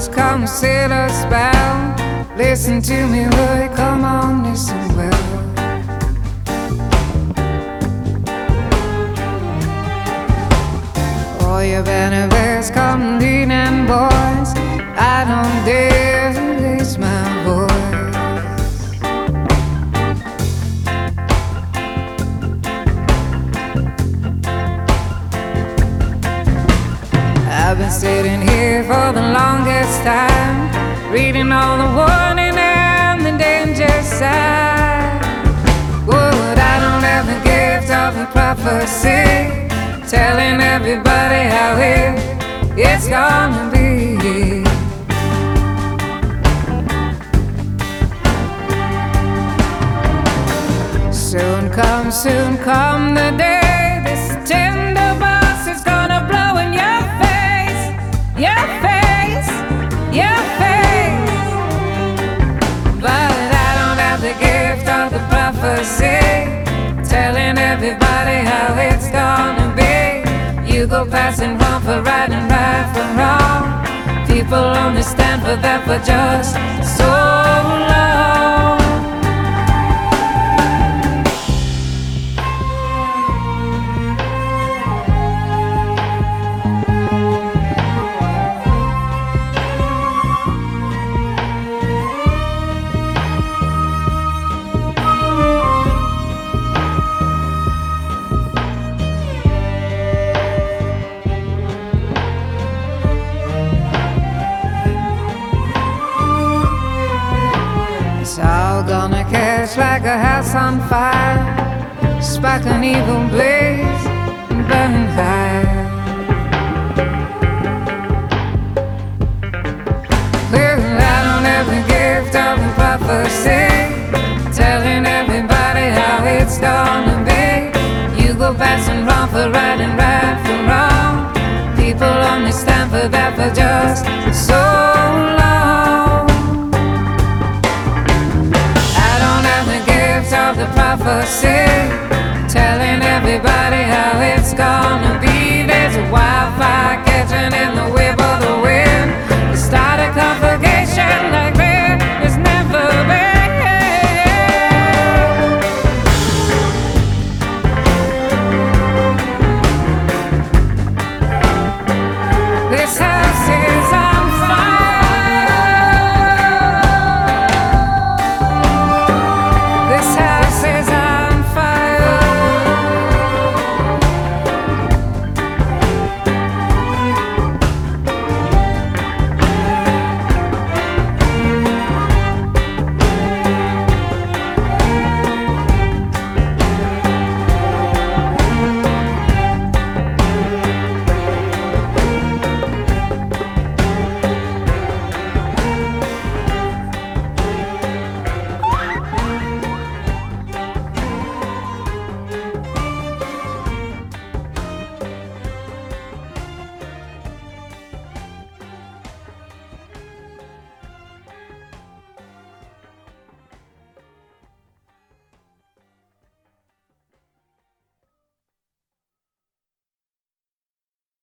Words come sailors bound. Listen to me, Roy, come on, listen well. All your benefits come leaning, boys. I don't dare raise my voice. I've been sitting here for the longest time, reading all the warning and the danger sign. Would I don't have the gift of the prophecy, telling everybody how it's gonna be. Soon come the day this tender bus is gonna blow in your face, your face, your face. But I don't have the gift of the prophecy, telling everybody how it's gonna be. You go past and wrong for right and right for wrong. People only stand for that for just so long. It's all gonna catch like a house on fire, spark an evil blaze and burn high. Well, I don't have the gift of the prophecy, telling everybody how it's gonna be. You go fast and wrong for right and right for wrong. People only stand for that for just so long. Of the prophecy, telling everybody how it's gonna be. There's a wildfire catching in the whip of the wind. The start of conflagration like there's never been. This